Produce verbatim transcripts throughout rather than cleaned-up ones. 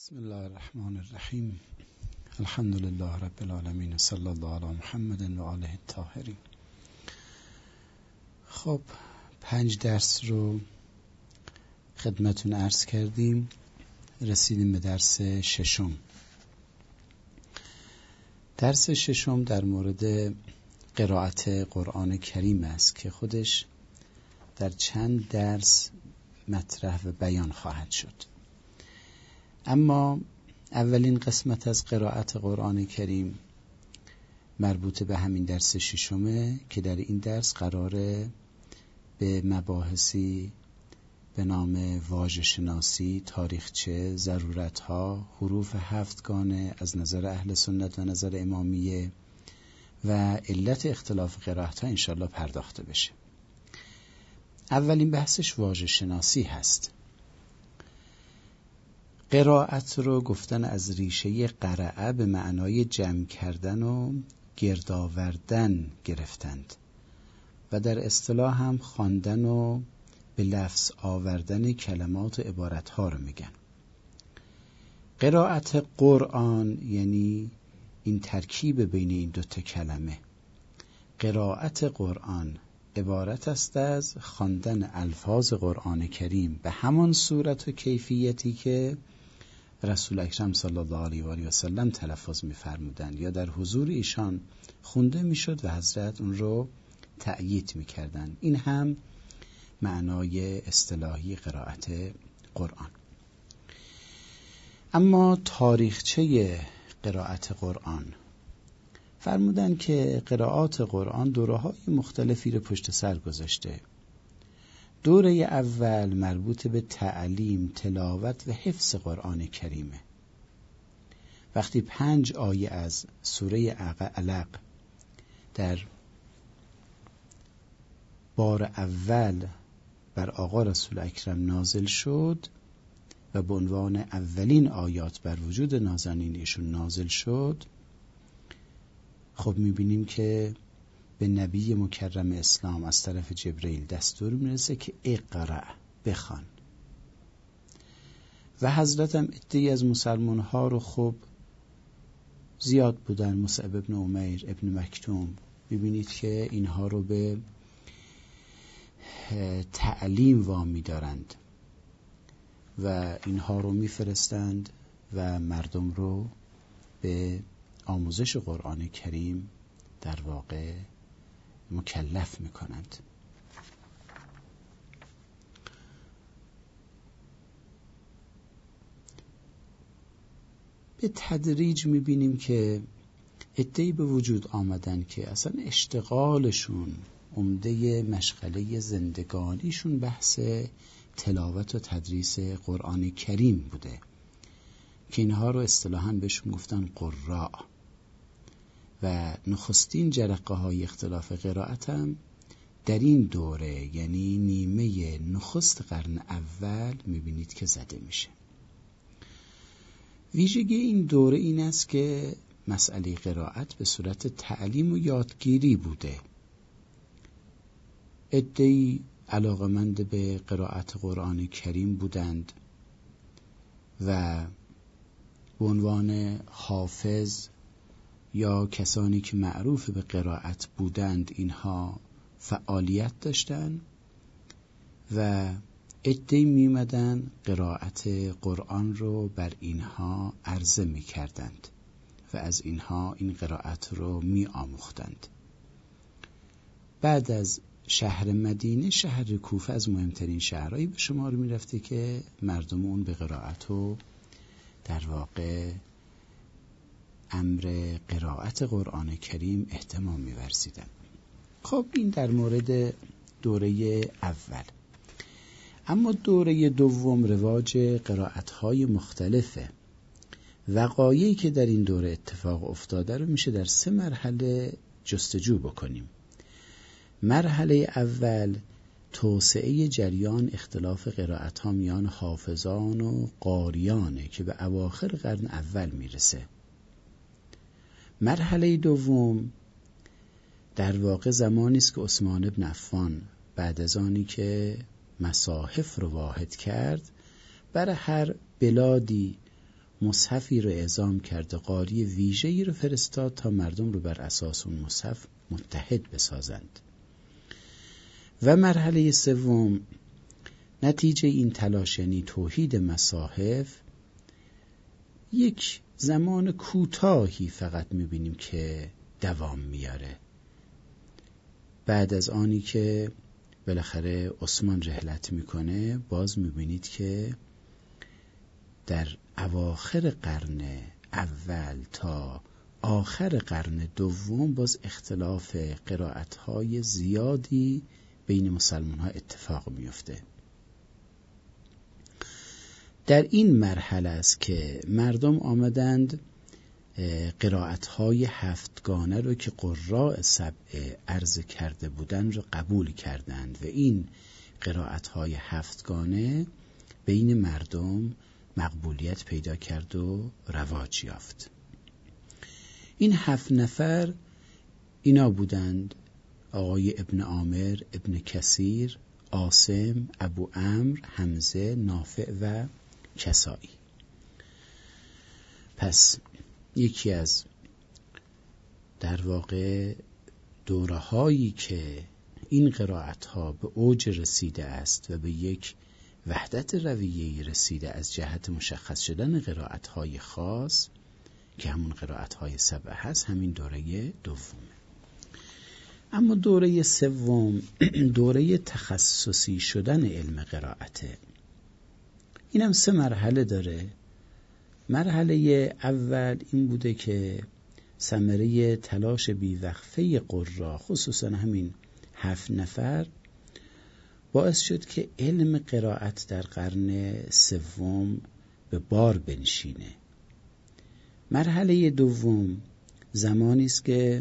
بسم الله الرحمن الرحیم. الحمد لله رب العالمین، صلی الله علی محمد و آله الطاهرین. خب پنج درس رو خدمتون عرض کردیم، رسیدیم به درس ششم. درس ششم در مورد قرائت قرآن کریم است که خودش در چند درس مطرح و بیان خواهد شد. اما اولین قسمت از قرائت قرآن کریم مربوط به همین درس ششمه که در این درس قراره به مباحثی به نام واژه شناسی، تاریخچه، ضرورتها، حروف هفتگانه از نظر اهل سنت و نظر امامیه و علت اختلاف قرائتها انشالله پرداخته بشه. اولین بحثش واژه شناسی هست. قرائت رو گفتن از ریشه قرعه به معنای جمع کردن و گردآوردن گرفتند و در اصطلاح هم خواندن و به لفظ آوردن کلمات و عبارتها رو میگن. قرائت قرآن یعنی این ترکیب بین این دوتا کلمه. قرائت قرآن عبارت است از خواندن الفاظ قرآن کریم به همان صورت و کیفیتی که رسول اکرم صلی الله علیه و آله و سلم تلفظ می‌فرمودند یا در حضور ایشان خونده میشد و حضرت اون رو تأیید می‌کردند. این هم معنای اصطلاحی قرائت قرآن. اما تاریخچه قرائت قرآن فرمودند که قرائات قرآن دوره‌های مختلفی رو پشت سر گذاشته. دوره اول مربوط به تعلیم، تلاوت و حفظ قرآن کریمه. وقتی پنج آیه از سوره علق در بار اول بر آقا رسول اکرم نازل شد و به عنوان اولین آیات بر وجود نازنین ایشون نازل شد، خب میبینیم که به نبی مکرم اسلام از طرف جبرئیل دستور میرسه که اقرأ، بخوان. و حضرت هم عده‌ای از مسلمان ها رو خب زیاد بودن، مصعب ابن عمیر، ابن مکتوم، ببینید که اینها رو به تعلیم وامی دارند و اینها رو میفرستند و مردم رو به آموزش قرآن کریم در واقع مکلف میکنند. به تدریج میبینیم که عده‌ای به وجود آمدن که اصلا اشتغالشون، عمده مشغله زندگانیشون بحث تلاوت و تدریس قرآن کریم بوده که اینها رو اصطلاحاً بهشون گفتن قراء. و نخستین جرقه های اختلاف قرائت هم در این دوره، یعنی نیمه نخست قرن اول، میبینید که زده میشه. ویژگی این دوره این است که مسئله قرائت به صورت تعلیم و یادگیری بوده. عده‌ای علاقمند به قرائت قرآن کریم بودند و به عنوان حافظ یا کسانی که معروف به قرائت بودند اینها فعالیت داشتند و عده‌ای می‌آمدند قرائت قرآن رو بر اینها عرضه می‌کردند و از اینها این قرائت رو می‌آموختند. بعد از شهر مدینه، شهر کوفه از مهمترین شهرهایی به شمار می‌رفته که مردم اون به قرائت و در واقع امر قرائت قرآن کریم اهتمام می‌ورزیدن. خب این در مورد دوره اول. اما دوره دوم رواج قرائت‌های مختلفه. وقایعی که در این دوره اتفاق افتاده رو میشه در سه مرحله جستجو بکنیم. مرحله اول توسعه جریان اختلاف قرائت‌ها میان حافظان و قاریانه که به اواخر قرن اول میرسه. مرحله دوم در واقع زمانی است که عثمان بن عفان بعد از آنی که مصاحف رو واحد کرد، برای هر بلادی مصحفی رو اعزام کرده، قاری ویژه‌ای رو فرستاد تا مردم رو بر اساس اون مصحف متحد بسازند. و مرحله سوم، نتیجه این تلاش یعنی توحید مصاحف، یک زمان کوتاهی فقط می‌بینیم که دوام میاره. بعد از آنی که بالاخره عثمان رحلت میکنه، باز می‌بینید که در اواخر قرن اول تا آخر قرن دوم باز اختلاف قرائت‌های زیادی بین مسلمان‌ها اتفاق میفته. در این مرحله است که مردم آمدند قرائت‌های هفتگانه رو که قراء سبع عرض کرده بودند رو قبول کردند و این قرائت‌های هفتگانه بین مردم مقبولیت پیدا کرد و رواج یافت. این هفت نفر اینا بودند: آقای ابن عامر، ابن کثیر، عاصم، ابو عمرو، حمزه، نافع و کسائی. پس یکی از در واقع دوره هایی که این قرائت ها به اوج رسیده است و به یک وحدت رویه‌ای رسیده از جهت مشخص شدن قرائت های خاص که همون قرائت های سبع هست، همین دوره دومه. اما دوره سوم دوره تخصصی شدن علم قرائته. این هم سه مرحله داره. مرحله اول این بوده که ثمره تلاش بیوقفه قرا، خصوصا همین هفت نفر، باعث شد که علم قرائت در قرن سوم به بار بنشینه. مرحله دوم زمانی است که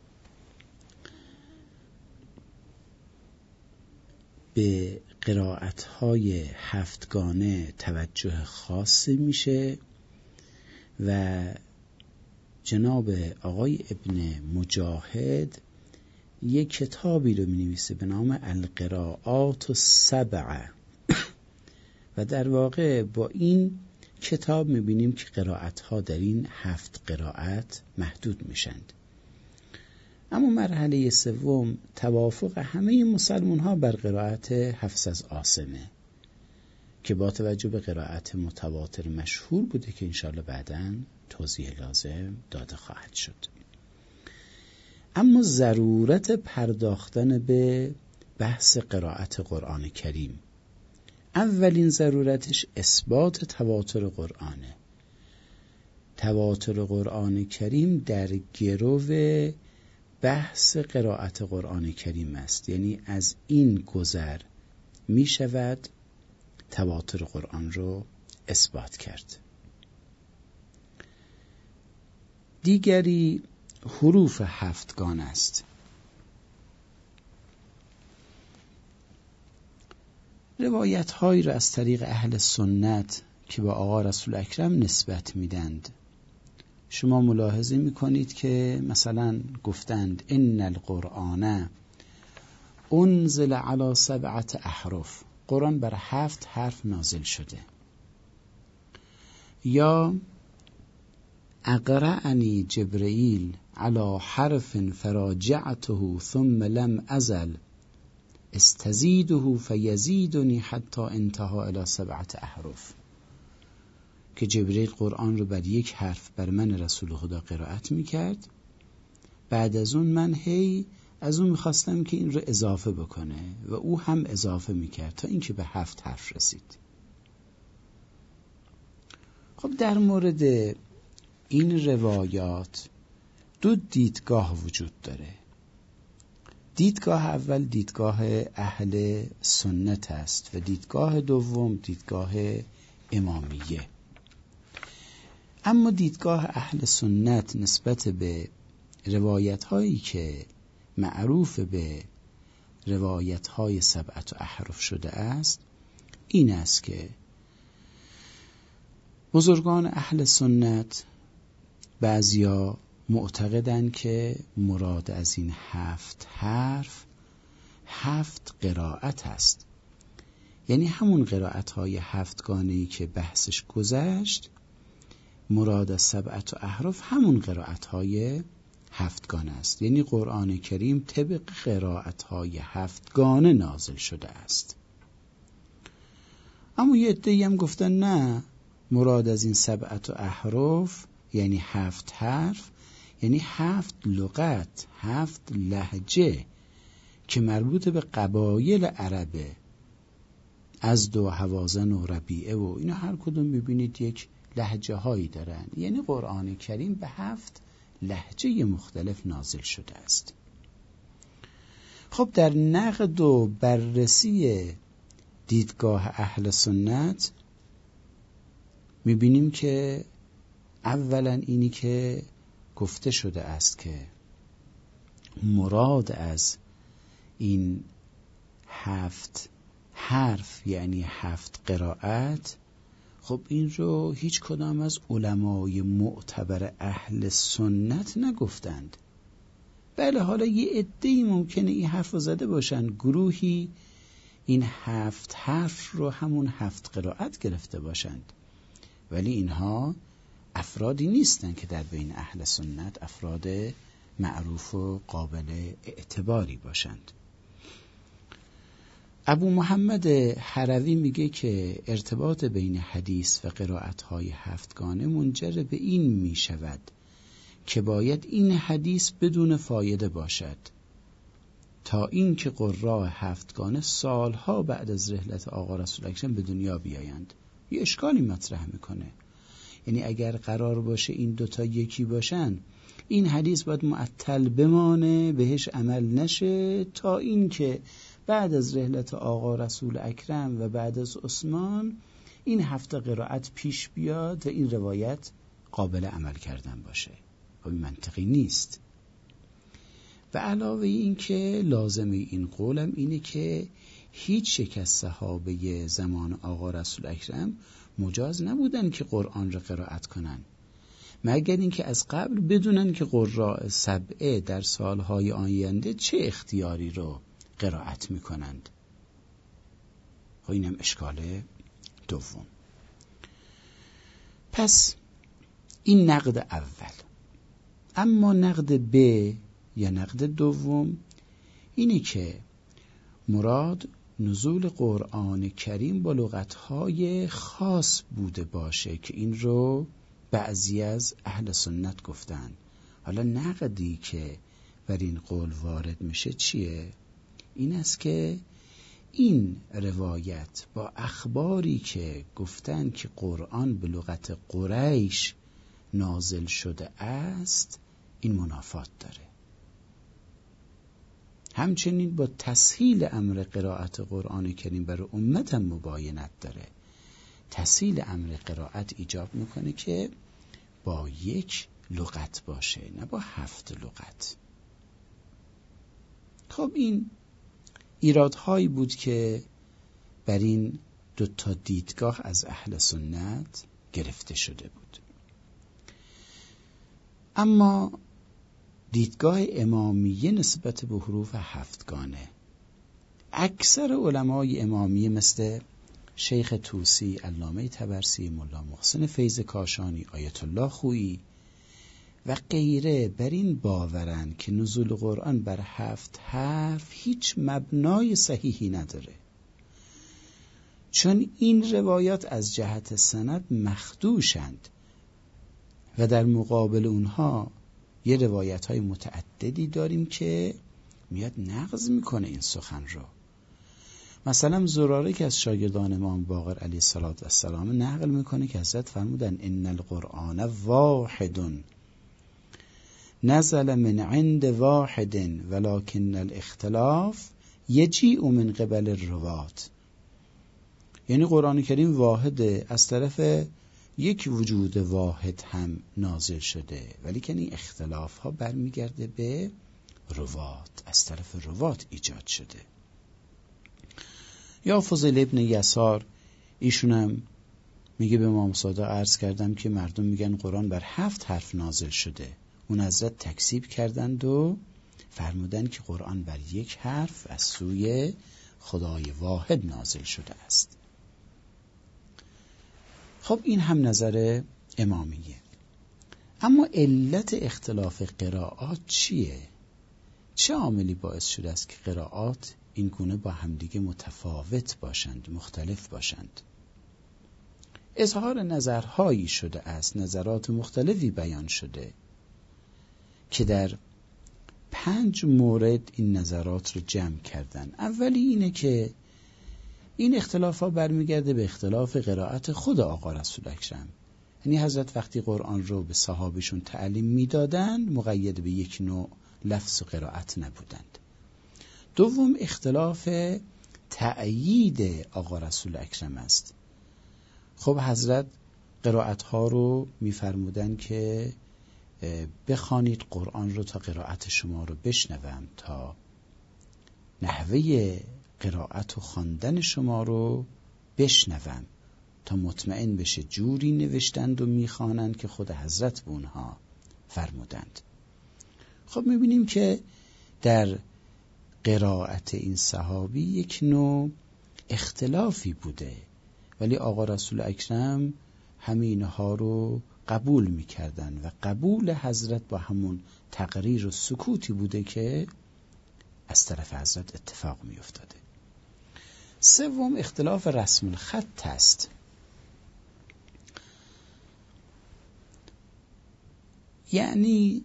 به قرائت‌های هفتگانه توجه خاصی میشه و جناب آقای ابن مجاهد یک کتابی رو می‌نویسه به نام القراءات السبع و در واقع با این کتاب می‌بینیم که قرائت‌ها در این هفت قرائت محدود میشند. اما مرحله سوم توافق همه مسلمان‌ها بر قرائت حفص از عاصمه که با توجه به قرائت متواتر مشهور بوده که انشاءالله بعداً توضیح لازم داده خواهد شد. اما ضرورت پرداختن به بحث قرائت قرآن کریم، اولین ضرورتش اثبات تواتر قرآنه. تواتر قرآن کریم در گرو بحث قرائت قرآن کریم است، یعنی از این گذر می شود تواتر قرآن رو اثبات کرد. دیگری حروف هفتگان است. روایت هایی را از طریق اهل سنت که با آقا رسول اکرم نسبت میدند. شما ملاحظه میکنید که مثلا گفتند ان القرآن انزل علی سبعت احرف، قرآن بر هفت حرف نازل شده. یا اقرأنی جبرئیل علی حرف فراجعته ثم لم ازل استزیده فیزیدنی حتی انتهى الی سبعت احرف، که جبرئیل قرآن رو بر یک حرف بر من رسول خدا قرائت میکرد، بعد از اون من هی از اون میخواستم که این رو اضافه بکنه و او هم اضافه میکرد تا اینکه به هفت حرف رسید. خب در مورد این روایات دو دیدگاه وجود داره. دیدگاه اول دیدگاه اهل سنت است و دیدگاه دوم دیدگاه امامیه. اما دیدگاه اهل سنت نسبت به روایت هایی که معروف به روایت های سبعت و احرف شده است این است که بزرگان اهل سنت بعضیا معتقدند که مراد از این هفت حرف هفت قرائت است، یعنی همون قرائت های هفتگانه‌ای که بحثش گذشت مراد از سبعت و احرف همون قرائت های هفتگانه است، یعنی قرآن کریم طبق قرائت های هفتگانه نازل شده است. اما یه عده‌ای هم گفتن نه، مراد از این سبعت و احرف یعنی هفت حرف، یعنی هفت لغت، هفت لهجه که مربوط به قبایل عربه، ازد و هوازن و ربیعه و اینا هر کدوم میبینید یک لهجه هایی دارن، یعنی قرآن کریم به هفت لهجه مختلف نازل شده است. خب در نقد و بررسی دیدگاه اهل سنت میبینیم که اولا اینی که گفته شده است که مراد از این هفت حرف یعنی هفت قرائت، خب این رو هیچ کدام از علمای معتبر اهل سنت نگفتند. بله حالا یه عده‌ای ممکنه این حرف رو زده باشن، گروهی این هفت حرف رو همون هفت قرائت گرفته باشند، ولی اینها افرادی نیستن که در بین اهل سنت افراد معروف و قابل اعتباری باشند. ابو محمد هروی میگه که ارتباط بین حدیث و قرائت‌های هفتگانه منجر به این میشود که باید این حدیث بدون فایده باشد تا این که قراء هفتگانه سالها بعد از رحلت آقا رسول اکرم به دنیا بیایند. یه اشکالی مطرح میکنه، یعنی اگر قرار باشه این دوتا یکی باشن، این حدیث باید معطل بمانه، بهش عمل نشه تا این که بعد از رحلت آقا رسول اکرم و بعد از عثمان این هفته قرائت پیش بیاد تا این روایت قابل عمل کردن باشه. خب منطقی نیست. و علاوه این که لازمه این قولم اینه که هیچ یک از صحابه زمان آقا رسول اکرم مجاز نبودن که قرآن را قرائت کنن، مگر اینکه از قبل بدونن که قراء سبعه در سالهای آینده چه اختیاری رو قرائت میکنند. و اینم اشکال دوم. پس این نقد اول. اما نقد ب یا نقد دوم اینی که مراد نزول قرآن کریم با لغتهای خاص بوده باشه که این رو بعضی از اهل سنت گفتن. حالا نقدی که بر این قول وارد میشه چیه؟ این است که این روایت با اخباری که گفتن که قرآن به لغت قریش نازل شده است این منافات داره. همچنین با تسهیل امر قرائت قرآن کریم برای امت هم مباینت داره. تسهیل امر قرائت ایجاب میکنه که با یک لغت باشه، نه با هفت لغت. خب این ایرادهایی بود که بر این دو تا دیدگاه از اهل سنت گرفته شده بود. اما دیدگاه امامیه نسبت به حروف هفتگانه، اکثر علمای امامیه مثل شیخ طوسی، علامه طبرسی، ملا محسن فیض کاشانی، آیت الله خویی و غیره بر این باورن که نزول قرآن بر هفت حرف هیچ مبنای صحیحی نداره، چون این روایات از جهت سند مخدوشند و در مقابل اونها یه روایت های متعددی داریم که میاد نقض میکنه این سخن رو. مثلا زراره که از شاگردان امام باقر علیه السلام نقل میکنه که حضرت فرمودن ان القرآن واحد نزل من عند واحد ولكن الاختلاف یجیء من قبل الروات. یعنی قرآن کریم واحده، از طرف یک وجود واحد هم نازل شده، ولی که این اختلاف ها برمیگرده به روات، از طرف روات ایجاد شده. یا فضیل ابن یسار، ایشونم میگه به امام صادق عرض کردم که مردم میگن قرآن بر هفت حرف نازل شده، اون حضرت تکذیب کردند و فرمودن که قرآن بر یک حرف از سوی خدای واحد نازل شده است. خب این هم نظر امامیه. اما علت اختلاف قرائات چیه؟ چه عاملی باعث شده است که قرائات این گونه با همدیگه متفاوت باشند، مختلف باشند؟ اظهار نظرهایی شده است، نظرات مختلفی بیان شده که در پنج مورد این نظرات رو جمع کردن. اولی اینه که این اختلاف ها برمیگرده به اختلاف قرائت خود آقا رسول اکرم. یعنی حضرت وقتی قرآن رو به صحابشون تعلیم میدادن مقید به یک نوع لفظ و قرائت نبودند. دوم اختلاف تأیید آقا رسول اکرم است. خب حضرت قرائت ها رو میفرمودن که بخوانید قرآن رو تا قرائت شما رو بشنوم، تا نحوه قرائت و خواندن شما رو بشنوم، تا مطمئن بشه جوری نوشتند و میخوانند که خود حضرت به اونها فرمودند. خب میبینیم که در قرائت این صحابی یک نوع اختلافی بوده، ولی آقا رسول اکرم همه اینها رو قبول میکردن و قبول حضرت با همون تقریر و سکوتی بوده که از طرف حضرت اتفاق میافتاده. سوم اختلاف رسم الخط است. یعنی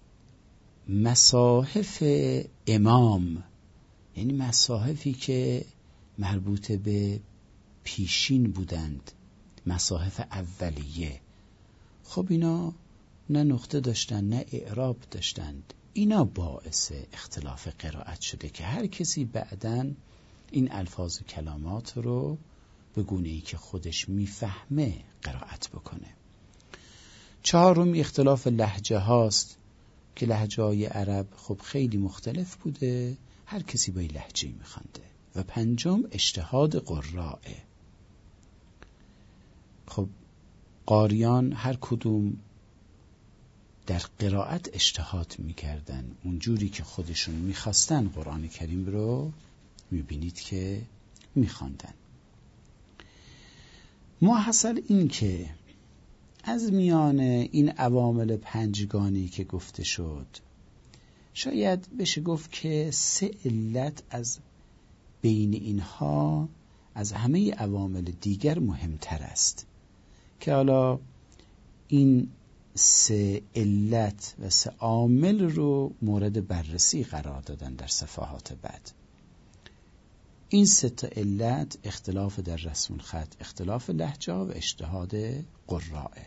مصاحف امام، یعنی مصاحفی که مربوط به پیشین بودند، مصاحف اولیه، خب اینا نه نقطه داشتن نه اعراب داشتند. اینا باعث اختلاف قرائت شده که هر کسی بعداً این الفاظ و کلمات رو به گونه‌ای که خودش میفهمه قرائت بکنه. چهارم اختلاف لهجه هاست که لهجه های عرب خب خیلی مختلف بوده، هر کسی با لهجه‌ای میخوانده. و پنجم اجتهاد قرائه. خب قاریان هر کدوم در قرائت اجتهاد میکردن، اونجوری که خودشون میخواستن قرآن کریم رو میبینید که میخواندن. محصل این که از میان این عوامل پنجگانی که گفته شد شاید بشه گفت که سه علت از بین اینها از همه عوامل دیگر مهمتر است که حالا این سه علت و سه عامل رو مورد بررسی قرار دادن در صفحات بعد. این سه تا علت اختلاف در رسم الخط، اختلاف لهجه و اجتهاد قرائه.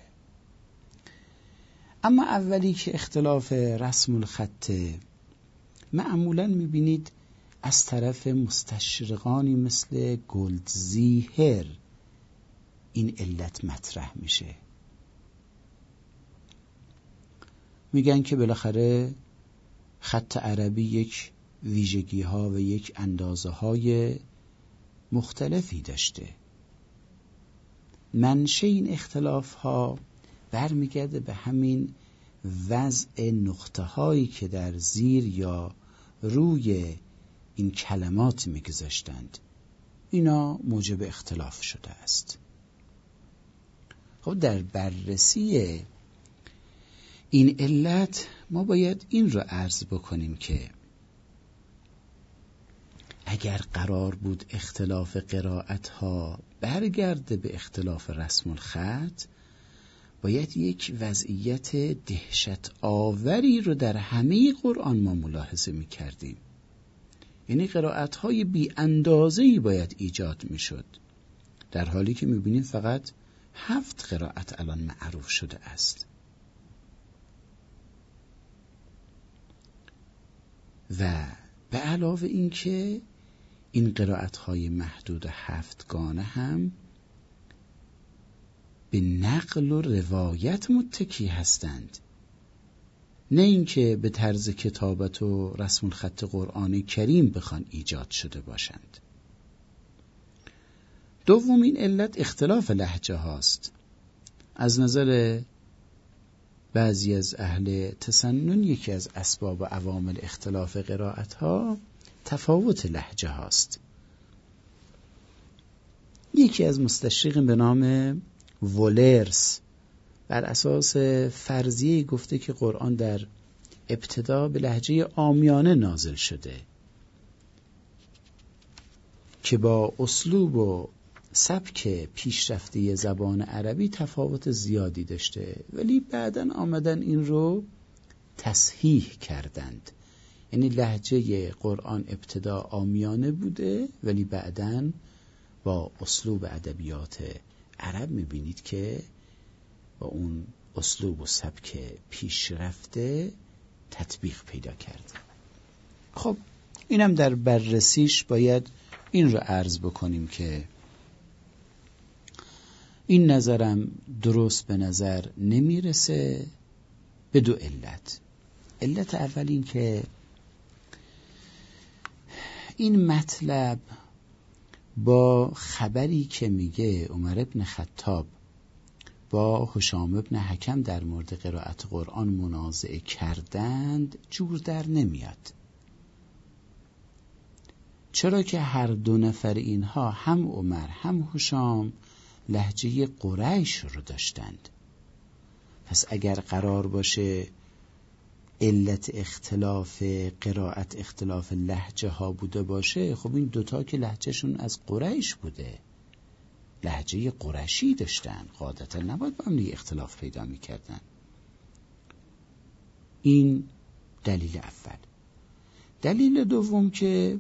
اما اولی که اختلاف رسم الخط، معمولاً میبینید از طرف مستشرقانی مثل گلدزیهر این علت مطرح میشه. میگن که بالاخره خط عربی یک ویژگی ها و یک اندازه های مختلفی داشته. منشأ این اختلاف ها برمیگرده به همین وضع نقطه هایی که در زیر یا روی این کلمات میگذاشتند. اینا موجب اختلاف شده است. خب در بررسی این علت ما باید این رو عرض بکنیم که اگر قرار بود اختلاف قرائت ها برگرده به اختلاف رسم الخط، باید یک وضعیت دهشت آوری رو در همه قرآن ما ملاحظه می کردیم. یعنی قرائت های بی اندازه‌ای باید ایجاد می شد، در حالی که می بینیم فقط هفت قرائت الان معروف شده است. و به علاوه این که این قرائت های محدود هفتگانه هم به نقل و روایت متکی هستند، نه اینکه به طرز کتابت و رسم الخط قرآن کریم بخوان ایجاد شده باشند. دومین علت اختلاف لهجه هاست. از نظر بعضی از اهل تسنن یکی از اسباب و عوامل اختلاف قرائت ها تفاوت لهجه هاست. یکی از مستشرقین به نام وولرس بر اساس فرضیه گفته که قرآن در ابتدا به لهجه عامیانه نازل شده که با اسلوب و سبک پیشرفته زبان عربی تفاوت زیادی داشته، ولی بعداً آمدن این رو تصحیح کردند. یعنی لهجه قرآن ابتدا عامیانه بوده ولی بعداً با اسلوب ادبیات عرب میبینید که با اون اسلوب و سبک پیشرفته تطبیق پیدا کرده. خب اینم در بررسیش باید این رو عرض بکنیم که این نظرم درست به نظر نمیرسه به دو علت. علت اول این که این مطلب با خبری که میگه عمر ابن خطاب با هشام ابن حکم در مورد قرائت قرآن منازعه کردند جور در نمیاد. چرا که هر دو نفر اینها هم عمر هم هشام لهجه قریش رو داشتند. پس اگر قرار باشه علت اختلاف قرائت اختلاف لهجه ها بوده باشه، خب این دوتا که لهجهشون از قریش بوده، لهجه قرشی داشتن، قاعدتا نباید با هم دیگه اختلاف پیدا میکردن. این دلیل اول. دلیل دوم که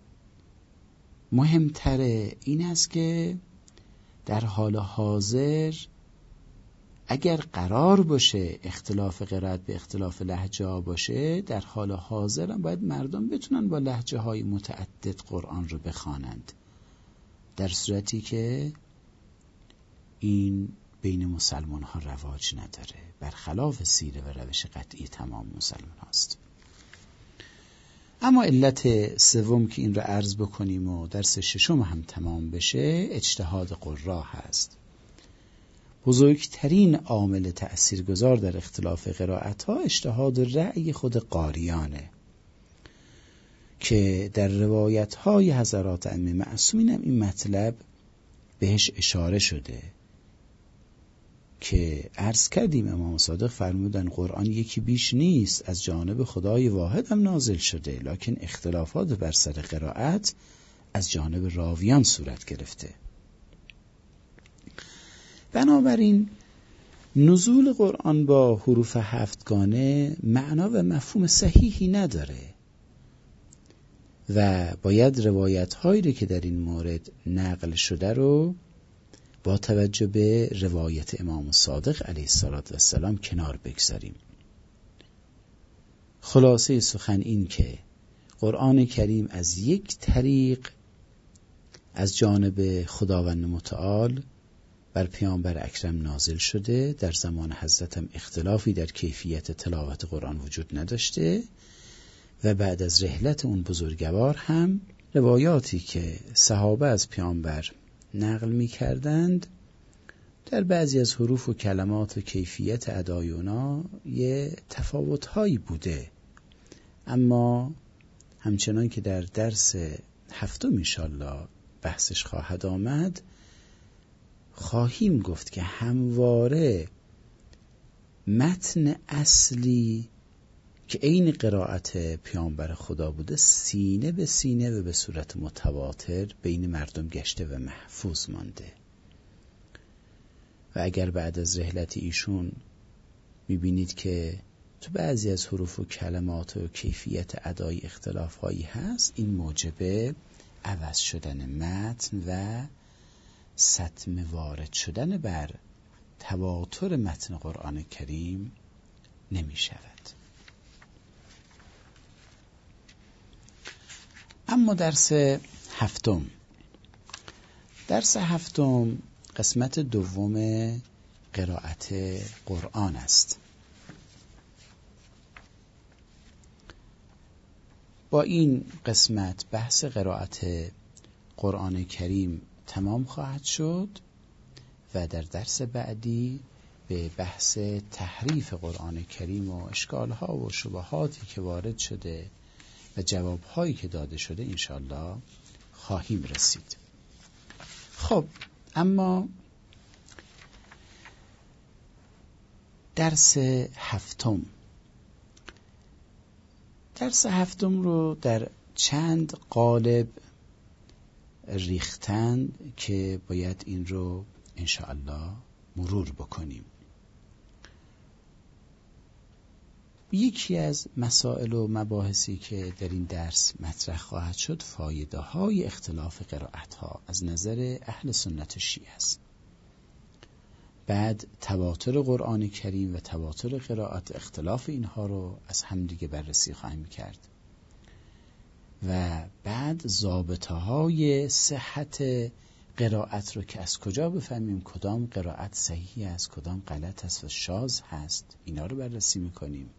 مهمتره این است که در حال حاضر اگر قرار باشه اختلاف قرائت به اختلاف لهجه ها باشه، در حال حاضر هم باید مردم بتونن با لهجه های متعدد قرآن رو بخوانند، در صورتی که این بین مسلمان ها رواج نداره، برخلاف سیره و روش قطعی تمام مسلمان هاست. اما علت سوم که این رو عرض بکنیم و درس ششم هم تمام بشه اجتهاد قرا هست. بزرگترین عامل تأثیرگذار در اختلاف قرائت ها اجتهاد و رأی خود قاریانه که در روایت های حضرات ائمه معصومین هم این مطلب بهش اشاره شده که عرض کردیم امام صادق فرمودن قرآن یکی بیش نیست، از جانب خدای واحد هم نازل شده، لکن اختلافات بر سر قرائت از جانب راویان صورت گرفته. بنابراین نزول قرآن با حروف هفتگانه معنا و مفهوم صحیحی نداره و باید روایت هایی که در این مورد نقل شده رو با توجه به روایت امام صادق علیه السلام کنار بگذاریم. خلاصه سخن این که قرآن کریم از یک طریق از جانب خداوند متعال بر پیامبر اکرم نازل شده، در زمان حضرت هم اختلافی در کیفیت تلاوت قرآن وجود نداشته و بعد از رحلت اون بزرگوار هم روایاتی که صحابه از پیامبر نقل می کردند در بعضی از حروف و کلمات و کیفیت ادای اونا یه تفاوت‌هایی بوده، اما همچنان که در درس هفتم انشالله بحثش خواهد آمد خواهیم گفت که همواره متن اصلی که عین قرائت پیامبر خدا بوده سینه به سینه و به صورت متواتر بین مردم گشته و محفوظ مانده و اگر بعد از رحلت ایشون میبینید که تو بعضی از حروف و کلمات و کیفیت ادای اختلاف هایی هست، این موجب عوض شدن متن و ستم وارد شدن بر تواتر متن قرآن کریم نمی شود. اما درس هفتم درس هفتم قسمت دوم قرائت قرآن است. با این قسمت بحث قرائت قرآن کریم تمام خواهد شد و در درس بعدی به بحث تحریف قرآن کریم و اشکالها و شبهاتی که وارد شده و جوابهایی که داده شده انشالله خواهیم رسید. خب اما درس هفتم درس هفتم رو در چند قالب ریختن که باید این رو انشاءالله مرور بکنیم. یکی از مسائل و مباحثی که در این درس مطرح خواهد شد فایده های اختلاف قرائت ها از نظر اهل سنت شیعه است. بعد تواتر قرآن کریم و تواتر قرائت، اختلاف اینها رو از همدیگه بررسی خواهیم کرد و بعد ضابطه های صحت قرائت رو که از کجا بفهمیم کدام قرائت صحیح است، کدام غلط است و شاذ هست، اینا رو بررسی میکنیم.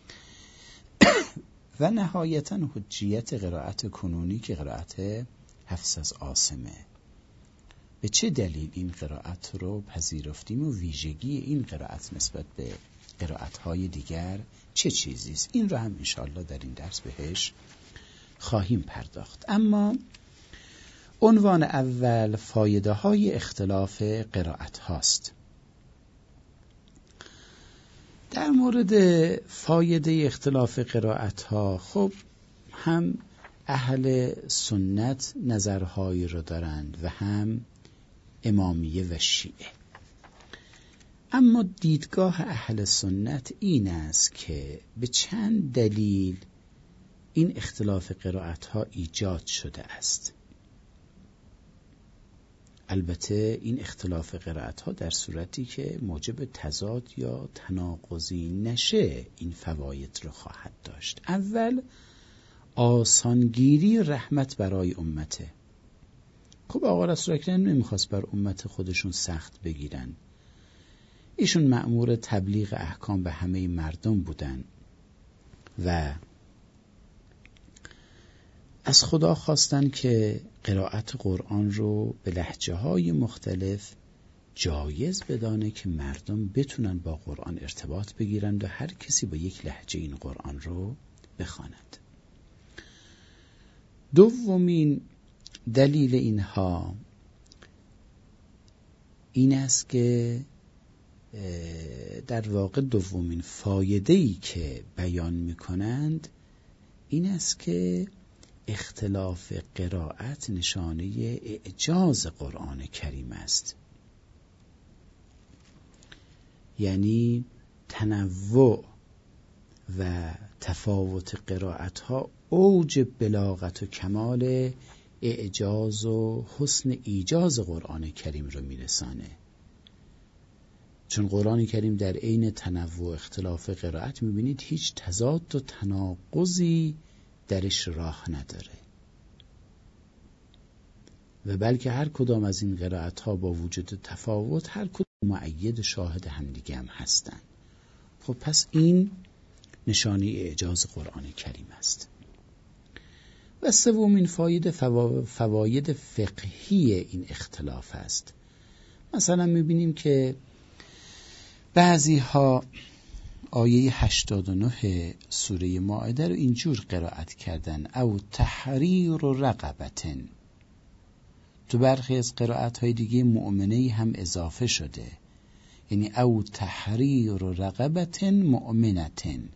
و نهایتاً حجیت قرائت کنونی که قرائت حفص از عاصمه، به چه دلیل این قرائت رو پذیرفتیم و ویژگی این قرائت نسبت به قرائت‌های دیگر چه چیزی است. این رو هم انشاءالله در این درس بهش خواهیم پرداخت. اما عنوان اول فایده های اختلاف قرائت هاست. در مورد فایده اختلاف قرائت ها، خب هم اهل سنت نظرهایی رو دارند و هم امامیه و شیعه. اما دیدگاه اهل سنت این است که به چند دلیل این اختلاف قرائت ها ایجاد شده است. البته این اختلاف قرائت ها در صورتی که موجب تضاد یا تناقضی نشه این فواید رو خواهد داشت. اول، آسانگیری رحمت برای امته. خب آقا رسول اکرم نمیخواست بر امت خودشون سخت بگیرن، ایشون مأمور تبلیغ احکام به همه مردم بودن و از خدا خواستن که قرائت قرآن رو به لهجه های مختلف جایز بدانه که مردم بتونن با قرآن ارتباط بگیرن و هر کسی با یک لهجه این قرآن رو بخواند. دومین دلیل اینها این است که در واقع دومین فایده‌ای که بیان می‌کنند این است که اختلاف قرائت نشانه اعجاز قرآن کریم است. یعنی تنوع و تفاوت قرائت ها اوج بلاغت و کمال اعجاز و حسن ایجاز قرآن کریم رو میرسانه. چون قرآن کریم در عین تنوع اختلاف قرائت میبینید هیچ تضاد و تناقضی درش راه نداره و بلکه هر کدام از این قرائت ها با وجود تفاوت هر کدام مؤید شاهد همدیگه هم هستن. خب پس این نشانه اعجاز قرآن کریم است. و سومین فایده فواید فقهی این اختلاف است. مثلا میبینیم که بعضی ها آیه هشتاد و نه سوره مائده رو اینجور قرائت کردن: او تحریر رقبتن. تو برخی از قرائت های دیگه مؤمنه هم اضافه شده، یعنی او تحریر رقبتن مؤمنتن.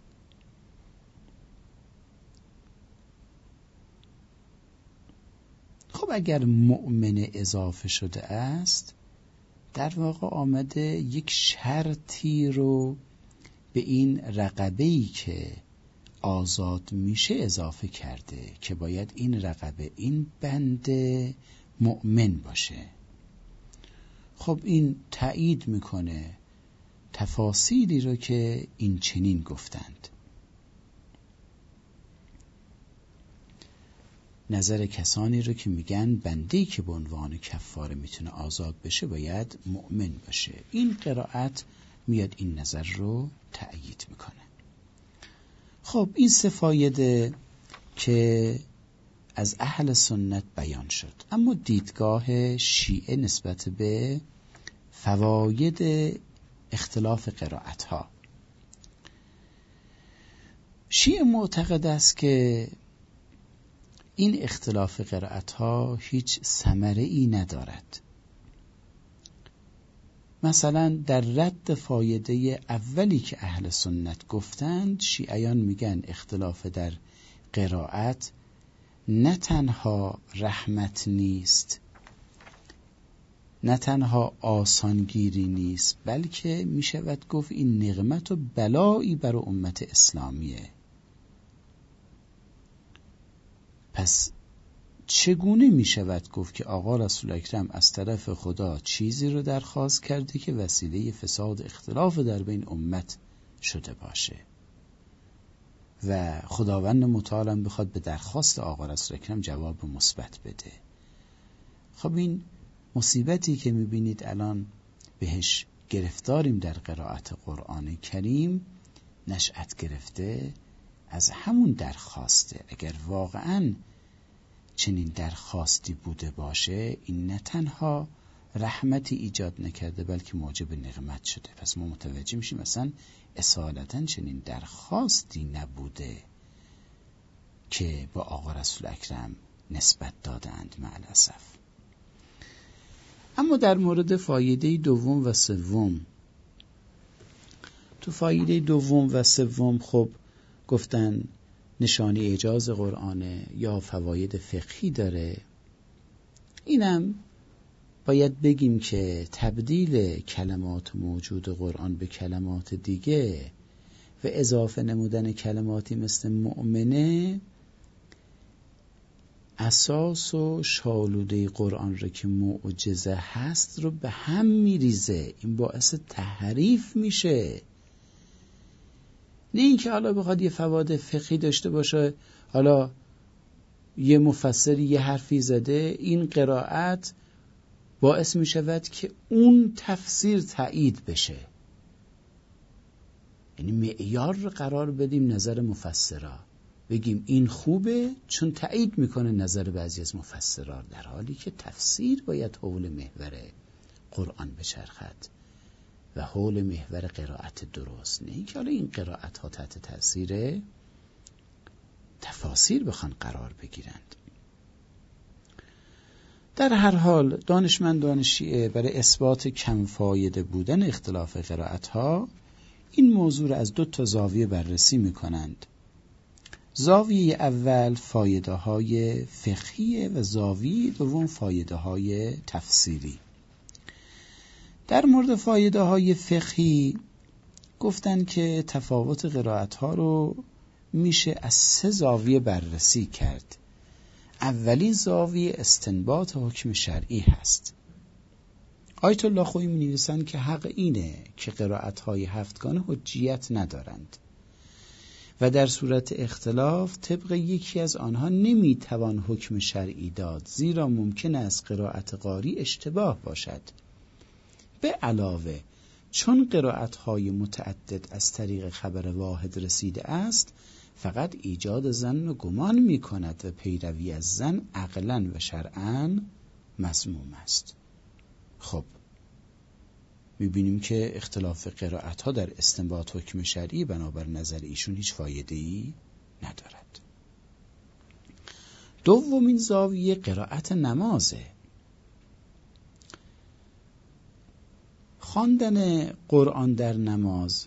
خب اگر مؤمن اضافه شده است، در واقع آمده یک شرطی رو به این رقبه‌ای که آزاد میشه اضافه کرده که باید این رقبه، این بنده مؤمن باشه. خب این تایید میکنه تفاصیلی رو که این چنین گفتند. نظر کسانی رو که میگن بنده‌ای که به عنوان کفاره میتونه آزاد بشه باید مؤمن باشه. این قرائت میاد این نظر رو تأیید میکنه. خب این سه فایده که از اهل سنت بیان شد. اما دیدگاه شیعه نسبت به فواید اختلاف قرائت ها. شیعه معتقد است که این اختلاف قرائت ها هیچ ثمره ای ندارد. مثلا در رد فایده اولی که اهل سنت گفتند، شیعیان میگن اختلاف در قرائت نه تنها رحمت نیست، نه تنها آسانگیری نیست، بلکه میشود گفت این نقمت و بلایی بر امت اسلامیه. پس چگونه میشود گفت که آقا رسول اکرم از طرف خدا چیزی رو درخواست کرده که وسیله فساد اختلاف در بین امت شده باشه و خداوند متعال بخواد به درخواست آقا رسول اکرم جواب مثبت بده؟ خب این مصیبتی که میبینید الان بهش گرفتاریم در قرائت قرآن کریم نشأت گرفته از همون درخواسته. اگر واقعاً چنین درخواستی بوده باشه، این نه تنها رحمتی ایجاد نکرده بلکه موجب نقمت شده. پس ما متوجه میشیم مثلا اصالتاً چنین درخواستی نبوده که با آقا رسول اکرم نسبت دادند معالاسف. اما در مورد فایده دوم و سوم، تو فایده دوم و سوم خب گفتن نشانی اعجاز قرآنه یا فواید فقهی داره. اینم باید بگیم که تبدیل کلمات موجود قرآن به کلمات دیگه و اضافه نمودن کلماتی مثل مؤمنه اساس و شالوده قرآن رو که معجزه هست رو به هم میریزه. این باعث تحریف میشه. نه اینکه حالا بخواد یه فواید فقهی داشته باشه، حالا یه مفسری یه حرفی زده، این قرائت باعث می شود که اون تفسیر تایید بشه. یعنی معیار رو قرار بدیم نظر مفسرا، بگیم این خوبه چون تایید میکنه نظر بعضی از مفسرا، در حالی که تفسیر باید حول محور قرآن بچرخد و حول محور قرائت درست. نه اینکه حالا این قرائت ها تحت تاثیر تفاسیر بخوان قرار بگیرند. در هر حال دانشمندان شیعه برای اثبات کم فایده بودن اختلاف قرائت ها این موضوع را از دو تا زاویه بررسی میکنند. زاویه اول فایده های فقهی و زاویه دوم فایده های تفسیری. در مورد فایده های فقهی گفتن که تفاوت قرائت ها رو میشه از سه زاویه بررسی کرد. اولین زاویه استنباط حکم شرعی هست. آیت الله خویی می نویسند که حق اینه که قرائت های هفتگانه حجیت ندارند و در صورت اختلاف طبق یکی از آنها نمی توان حکم شرعی داد، زیرا ممکن است قرائت قاری اشتباه باشد. به علاوه چون قرائت‌های متعدد از طریق خبر واحد رسیده است، فقط ایجاد ظن و گمان می‌کند و پیروی از ظن عقلاً و شرعاً مذموم است. خب می‌بینیم که اختلاف قرائت‌ها در استنباط حکم شرعی بنابر نظر ایشون هیچ فایده‌ای ندارد. دومین زاویه قرائت نمازه. خواندن قرآن در نماز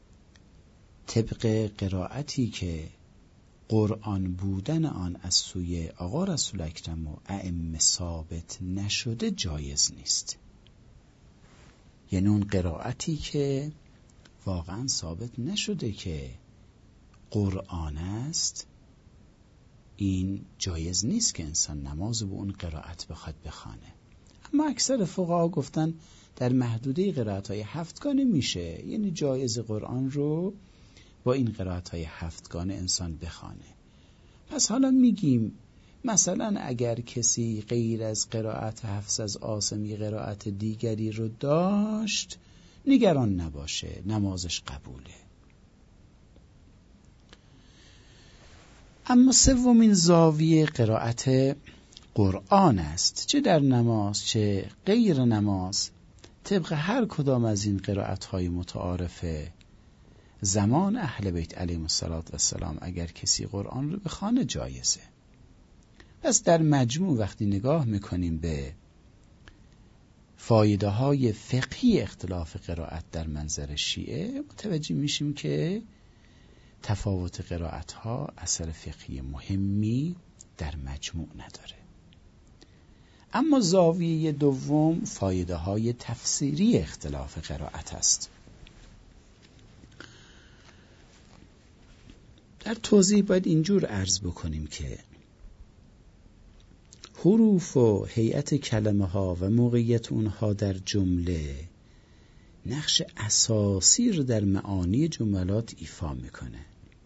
طبق قرائتی که قرآن بودن آن از سوی آقا رسول اکرم و ائمه ثابت نشده جایز نیست. یعنی اون قرائتی که واقعا ثابت نشده که قرآن است، این جایز نیست که انسان نماز با اون قرائت بخواد بخوانه. اما اکثر فقها گفتن در محدوده قرائت‌های هفتگانه میشه، یعنی جایز قرآن رو با این قرائت‌های هفتگانه انسان بخوانه. پس حالا میگیم مثلا اگر کسی غیر از قرائت حفص از عاصمی قرائت دیگری رو داشت، نگران نباشه، نمازش قبوله. اما سومین زاویه قرائت قرآن است، چه در نماز چه غیر نماز. طبق هر کدام از این قرائت‌های متعارفه زمان اهل بیت علیهم السلام اگر کسی قرآن رو بخوانه جایزه. پس در مجموع وقتی نگاه میکنیم به فایده های فقهی اختلاف قرائت در منظر شیعه متوجه میشیم که تفاوت قرائت ها اثر فقهی مهمی در مجموع نداره. اما زاویه دوم فایده های تفسیری اختلاف قرائت است. در توضیح باید اینجور عرض بکنیم که حروف و هیئت کلمه ها و موقعیت اونها در جمله نقش اساسی رو در معانی جملات ایفا میکنه.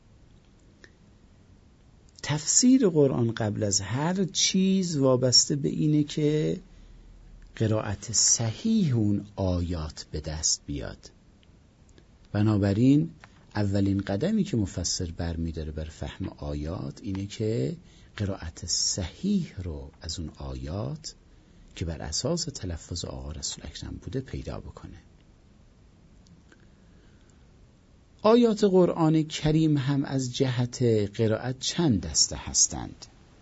تفسیر قرآن قبل از هر چیز وابسته به اینه که قرائت صحیح اون آیات به دست بیاد. بنابراین اولین قدمی که مفسر برمی‌داره بر فهم آیات اینه که قرائت صحیح رو از اون آیات که بر اساس تلفظ آقا رسول اکرم بوده پیدا بکنه. آیات قرآن کریم هم از جهت قرائت چند دسته هستند.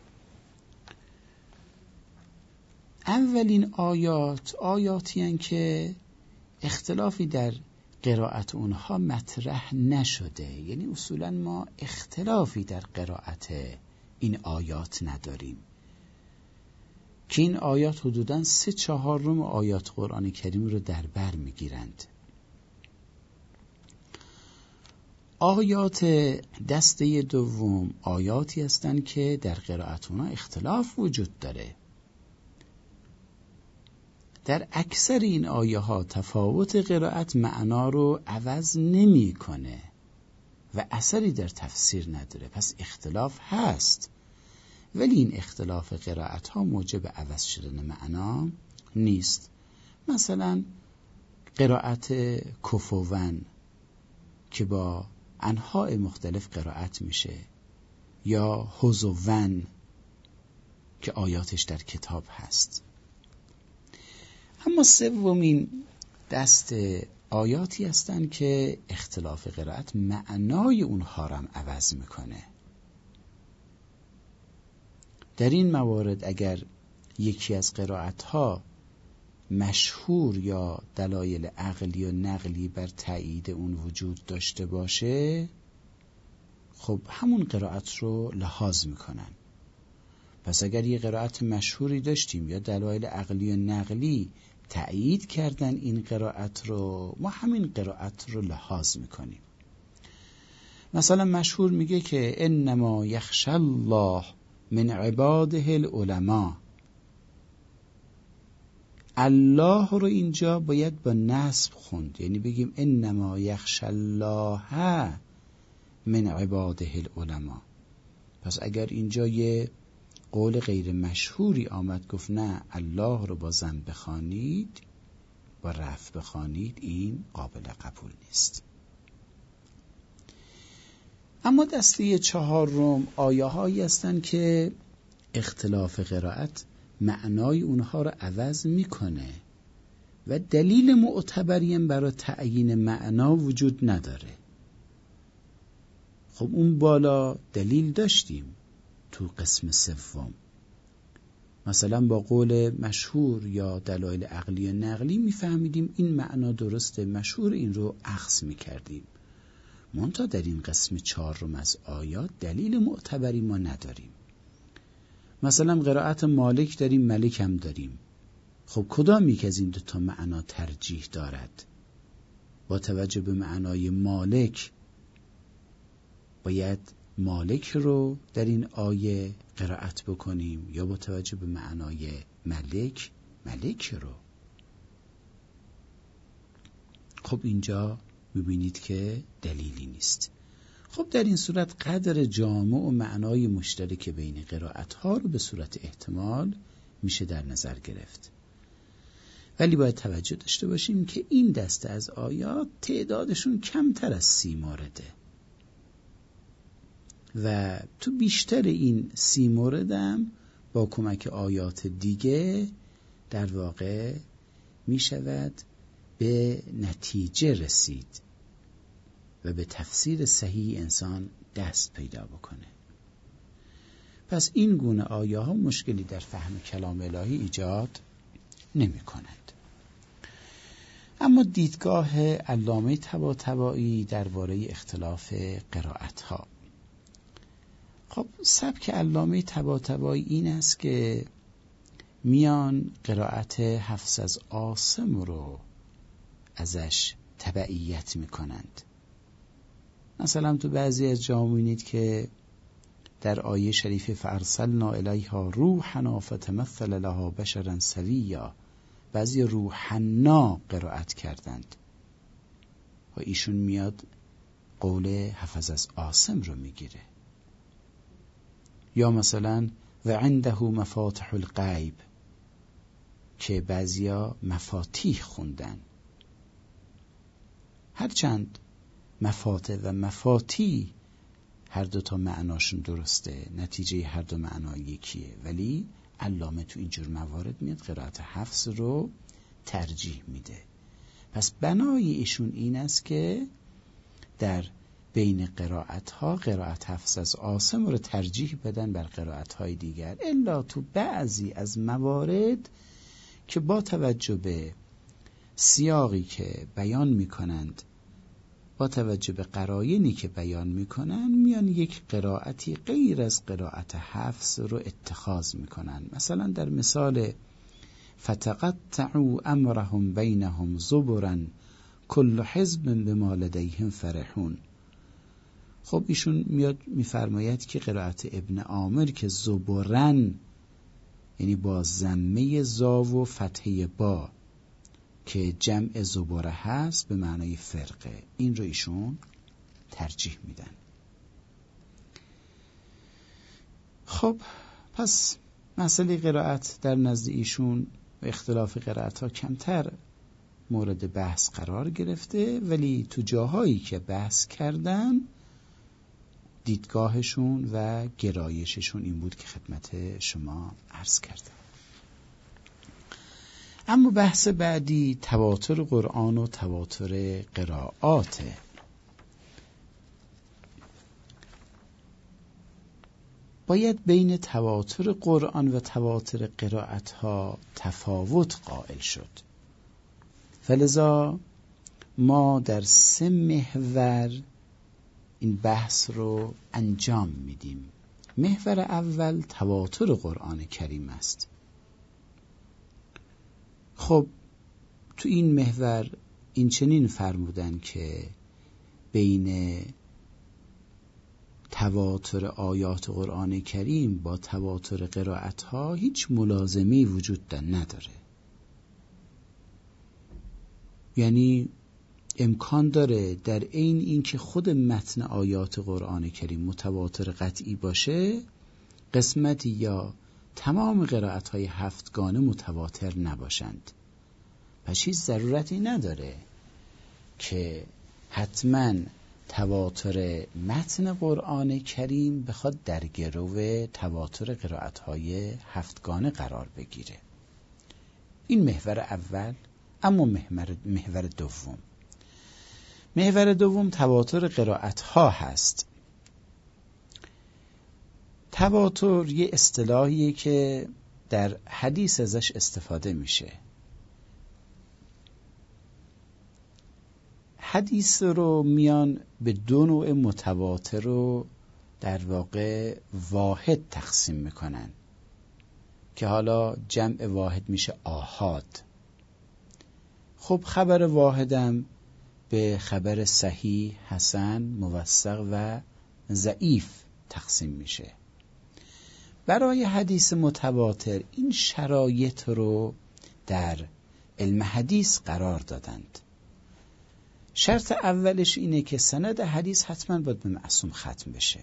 اولین آیات آیاتی هستند که اختلافی در قرائت اونها مطرح نشده، یعنی اصولا ما اختلافی در قرائت این آیات نداریم که این آیات حدوداً سه چهارم آیات قرآن کریم رو در بر میگیرند. آیات دسته دوم آیاتی هستند که در قرائت اونها اختلاف وجود داره. در اکثر این آیه ها تفاوت قرائت معنا رو عوض نمی کنه و اثری در تفسیر نداره، پس اختلاف هست، ولی این اختلاف قرائت ها موجب عوض شدن معنا نیست. مثلا قرائت کفوون که با انواع مختلف قرائت میشه، یا حزوون که آیاتش در کتاب هست. اما سومین دست آیاتی هستند که اختلاف قرائت معنای اونها را هم عوض میکنه. در این موارد اگر یکی از قرائت ها مشهور یا دلایل عقلی و نقلی بر تایید اون وجود داشته باشه، خب همون قرائت رو لحاظ میکنن. پس اگر یه قرائت مشهوری داشتیم یا دلایل عقلی و نقلی تأیید کردن این قرائت رو، ما همین قرائت رو لحاظ میکنیم. مثلا مشهور میگه که انما یخشی الله من عباده العلماء. الله رو اینجا باید با نصب خوند، یعنی بگیم انما یخشی الله من عباده العلماء. پس اگر اینجا یه قول غیر مشهوری آمد گفت نه الله رو با ضم بخوانید، با رفع بخوانید، این قابل قبول نیست. اما دسته چهارم آیه هایی هستند که اختلاف قرائت معنای اونها رو عوض میکنه و دلیل معتبری برای تعیین معنا وجود نداره. خب اون بالا دلیل داشتیم تو قسم سوم، مثلا با قول مشهور یا دلایل عقلی و نقلی میفهمیدیم این معنا درسته، مشهور، این رو اخذ میکردیم. منتها در این قسم چهارم از آیات دلیل معتبری ما نداریم. مثلا قرائت مالک داریم، ملک هم داریم. خب کدام یک از این دو تا معنا ترجیح دارد؟ با توجه به معنای مالک باید مالک رو در این آیه قرائت بکنیم یا با توجه به معنای ملک ملک رو؟ خب اینجا میبینید که دلیلی نیست. خب در این صورت قدر جامع و معنای مشترک بین قرائت ها رو به صورت احتمال میشه در نظر گرفت، ولی باید توجه داشته باشیم که این دسته از آیات تعدادشون کمتر از سی مورده و تو بیشتر این سی موردم با کمک آیات دیگه در واقع می شود به نتیجه رسید و به تفسیر صحیح انسان دست پیدا بکنه. پس این گونه آیه ها مشکلی در فهم کلام الهی ایجاد نمی کند. اما دیدگاه علامه طباطبایی درباره اختلاف قرائت ها. خب سبک علامه طباطبایی این است که میان قرائت حفص از عاصم رو ازش تبعیت میکنند. مثلا تو بعضی از جا می‌بینید که در آیه شریفه فارسلنا الیها روحنا فتمثل لها بشرا سویا، بعضی روحنا قرائت کردند و ایشون میاد قول حفظ از عاصم رو میگیره. یا مثلا و عنده مفاتح الغیب که بعضیا مفاتیح خوندن. هرچند مفاتح و مفاتیح هر دو تا معناشون درسته، نتیجه هر دو معنا یکیه، ولی علامه تو اینجور موارد میاد قرائت حفص رو ترجیح میده. پس بنای ایشون این است که در بین قرائت ها قرائت حفص از عاصم رو ترجیح بدن بر قرائت های دیگر، الا تو بعضی از موارد که با توجه به سیاقی که بیان میکنند، با توجه به قرائنی که بیان میکنن، میان یک قرائتی غیر از قرائت حفص رو اتخاذ میکنن. مثلا در مثال فتقطعوا امرهم بینهم زبرا کل حزب بما لدیهم فرحون. خب ایشون میاد میفرماید که قرائت ابن عامر که زبرن یعنی با ضمه زا و فتحه با که جمع زبره هست به معنای فرقه، این رو ایشون ترجیح میدن. خب پس مسئله قرائت در نزد ایشون و اختلاف قرائت ها کمتر مورد بحث قرار گرفته، ولی تو جاهایی که بحث کردن دیدگاهشون و گرایششون این بود که خدمت شما عرض کردم. اما بحث بعدی تواتر قرآن و تواتر قرائاته. باید بین تواتر قرآن و تواتر قرائت ها تفاوت قائل شد. فلذا ما در سه محور این بحث رو انجام میدیم. محور اول تواتر قرآن کریم است. خب تو این محور این چنین فرمودن که بین تواتر آیات قرآن کریم با تواتر قرائت ها هیچ ملازمه‌ای وجود نداره. یعنی امکان داره در عین اینکه خود متن آیات قرآن کریم متواتر قطعی باشه، قسمتی یا تمام قرائت های هفتگانه متواتر نباشند. پس هیچ ضرورتی نداره که حتما تواتر متن قرآن کریم بخواد در گرو تواتر قرائت های هفتگانه قرار بگیره. این محور اول. اما محور, محور دوم محور دوم تواتر قرائت ها هست. تواتر یه اصطلاحیه که در حدیث ازش استفاده میشه. حدیث رو میان به دو نوع متواتر رو در واقع واحد تقسیم میکنن که حالا جمع واحد میشه آحاد. خب خبر واحدم به خبر صحیح، حسن، موثق و ضعیف تقسیم میشه. برای حدیث متواتر این شرایط رو در علم حدیث قرار دادند. شرط اولش اینه که سند حدیث حتما باید به معصوم ختم بشه.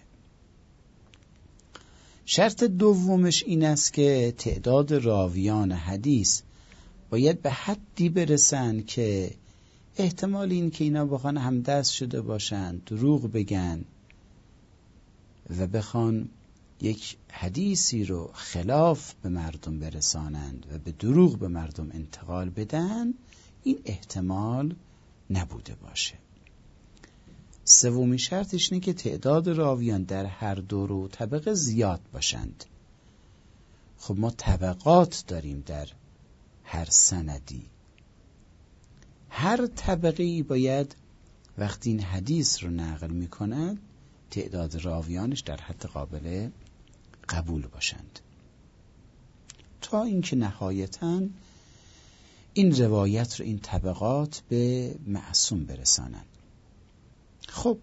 شرط دومش این است که تعداد راویان حدیث باید به حدی برسن که احتمال این که اینا بخوان همدست شده باشن، دروغ بگن و بخوان یک حدیثی رو خلاف به مردم برسانند و به دروغ به مردم انتقال بدن، این احتمال نبوده باشه. سومی شرطش اینه که تعداد راویان در هر دو رو طبقه زیاد باشند. خب ما طبقات داریم در هر سندی. هر طبقه‌ای باید وقتی این حدیث رو نقل می کند تعداد راویانش در حد قابل قبول باشند، تا اینکه نهایتاً این روایت رو، این طبقات به معصوم برسانند. خب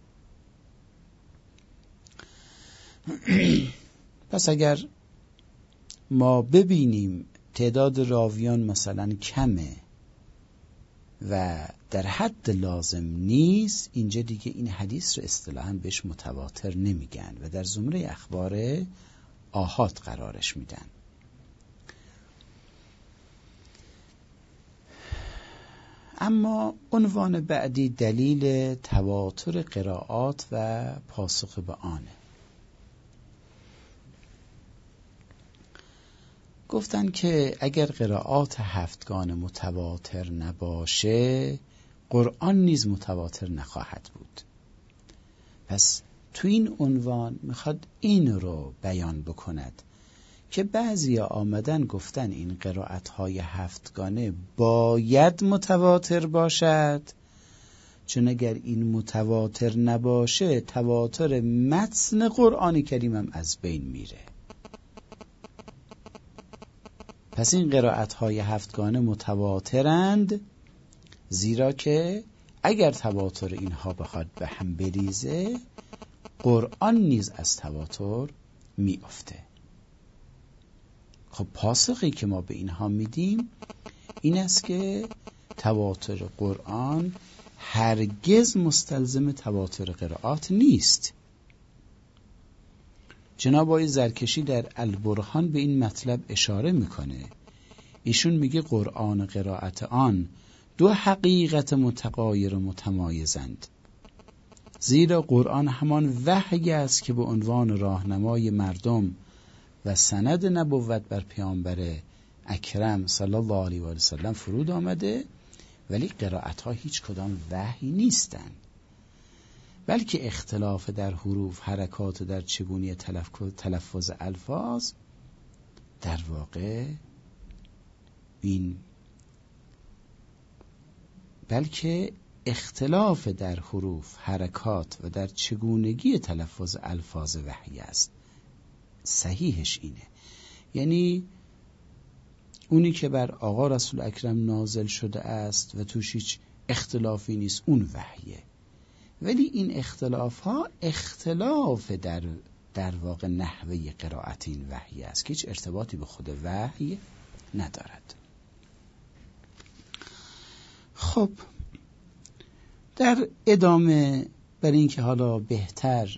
پس اگر ما ببینیم تعداد راویان مثلا کمه و در حد لازم نیست، اینجا دیگه این حدیث رو اصطلاحاً بهش متواتر نمیگن و در زمره اخبار آحاد قرارش میدن. اما عنوان بعدی دلیل تواتر قرائات و پاسخ به آنه. گفتن که اگر قرائات هفتگان متواتر نباشه، قرآن نیز متواتر نخواهد بود. پس تو این عنوان میخواد این رو بیان بکند که بعضی آمدن گفتن این قرائت‌های هفتگانه باید متواتر باشد، چون اگر این متواتر نباشه تواتر متن قرآن کریم هم از بین میره. پس این قرائت‌های هفتگانه متواترند، زیرا که اگر تواتر اینها بخواد به هم بریزه قرآن نیز از تواتر میافته. خب پاسخی که ما به اینها میدیم این است که تواتر قرآن هرگز مستلزم تواتر قرائات نیست. جناب آقای زرکشی در البرهان به این مطلب اشاره میکنه. ایشون میگه قرآن قرائت آن دو حقیقت متغایر و متمایزند، زیرا قرآن همان وحی است که به عنوان راهنمای مردم و سند نبوت بر پیامبر اکرم صلی الله علیه و آله و سلم فرود آمده، ولی قرائت ها هیچ کدام وحی نیستند، بلکه اختلاف در حروف، حرکات و در چگونی تلفظ الفاظ در واقع این بلکه اختلاف در حروف، حرکات و در چگونگی تلفظ الفاظ وحی است. صحیحش اینه، یعنی اونی که بر آقا رسول اکرم نازل شده است و توش هیچ اختلافی نیست اون وحیه، ولی این اختلاف ها اختلاف در در واقع نحوه قرائت این وحی است که هیچ ارتباطی به خود وحی ندارد. خب در ادامه برای اینکه حالا بهتر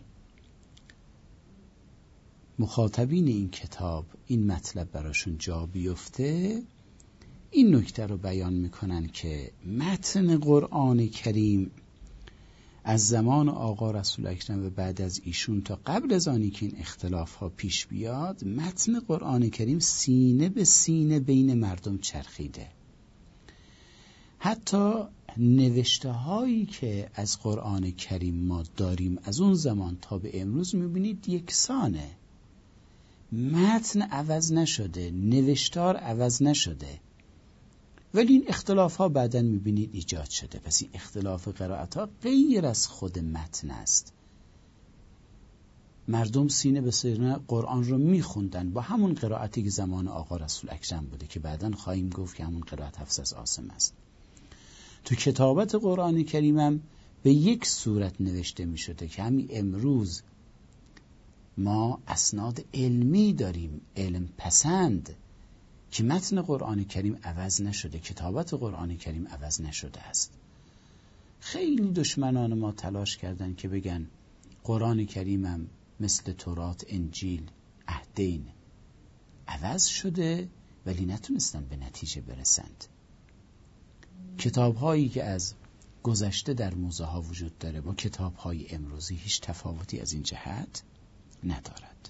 مخاطبین این کتاب این مطلب براشون جا بیفته، این نکته رو بیان میکنن که متن قرآن کریم از زمان آقا رسول اکرم و بعد از ایشون تا قبل از آنی که این اختلاف ها پیش بیاد، متن قرآن کریم سینه به سینه بین مردم چرخیده. حتی نوشته هایی که از قرآن کریم ما داریم از اون زمان تا به امروز میبینید یکسانه، متن عوض نشده، نوشتار عوض نشده، ولی این اختلاف ها بعداً میبینید ایجاد شده. پس این اختلاف قرائت ها غیر از خود متن است. مردم سینه به سینه قرآن رو میخوندن با همون قرائتی که زمان آقا رسول اکرم بوده که بعداً خواهیم گفت که همون قرائت حفص از عاصم است. تو کتابت قرآن کریم هم به یک صورت نوشته می شده که همین امروز ما اسناد علمی داریم، علم پسند، که متن قرآن کریم عوض نشده، کتابت قرآن کریم عوض نشده است. خیلی دشمنان ما تلاش کردن که بگن قرآن کریم هم مثل تورات، انجیل، عهدین عوض شده، ولی نتونستن به نتیجه برسند. کتاب هایی که از گذشته در موزه ها وجود داره با کتاب های امروزی هیچ تفاوتی از این جهت ندارد.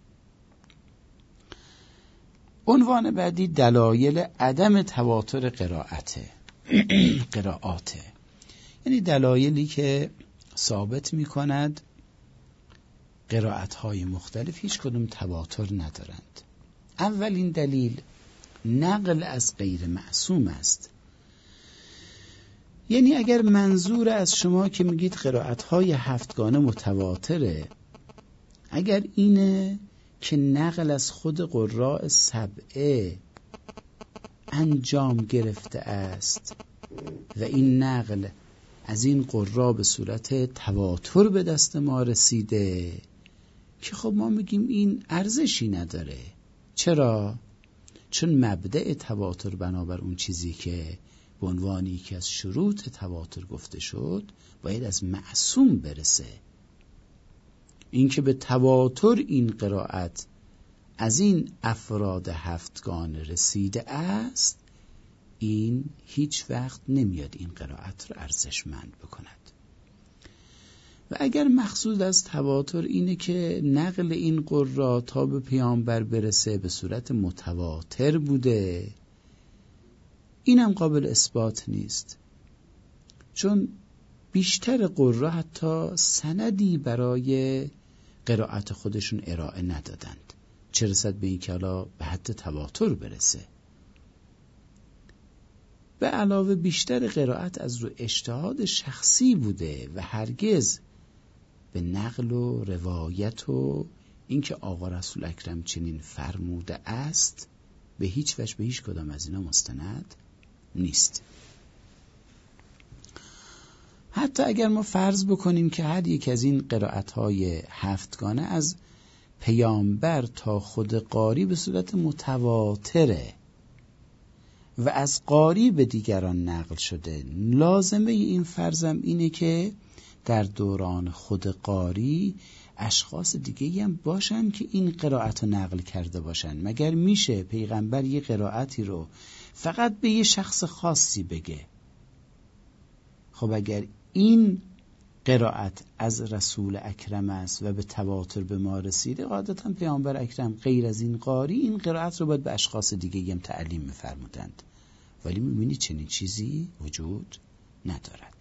عنوان بعدی دلایل عدم تواتر قرائته قرائاته، یعنی دلایلی که ثابت می کند قرائت های مختلف هیچ کدوم تواتر ندارند. اولین دلیل نقل از غیر معصوم است. یعنی اگر منظور از شما که میگید قرائت‌های هفتگانه متواتره، اگر اینه که نقل از خود قراء سبعه انجام گرفته است و این نقل از این قراء به صورت تواتر به دست ما رسیده، که خب ما میگیم این ارزشی نداره. چرا؟ چون مبدأ تواتر بنابر اون چیزی که به عنوانی که از شروط تواتر گفته شد باید از معصوم برسه. این که به تواتر این قرائت از این افراد هفتگانه رسیده است، این هیچ وقت نمیاد این قرائت رو ارزشمند بکند. و اگر مقصود از تواتر اینه که نقل این قرآ تا به پیامبر برسه به صورت متواتر بوده، اینم قابل اثبات نیست، چون بیشتر قرآ حتی سندی برای قرائت خودشون ارائه ندادند، چه رسد به این که حالا به حد تواتر برسه. به علاوه بیشتر قرائت از رو اجتهاد شخصی بوده و هرگز به نقل و روایت و اینکه آقا رسول اکرم چنین فرموده است به هیچ وجه به هیچ کدام از اینا مستند نیست. حتی اگر ما فرض بکنیم که هر یک از این قرائت‌های هفتگانه از پیامبر تا خود قاری به صورت متواتره و از قاری به دیگران نقل شده، لازمه این فرضم اینه که در دوران خود قاری اشخاص دیگه‌ای هم باشن که این قرائت رو نقل کرده باشن. مگر میشه پیغمبر یه قرائتی رو فقط به یه شخص خاصی بگه؟ خب اگر این قرائت از رسول اکرم است و به تواتر به ما رسیده، قاعدتا پیامبر اکرم غیر از این قاری این قرائت رو باید به اشخاص دیگه هم تعلیم می‌فرمودند، ولی می‌بینی چنین چیزی وجود ندارد.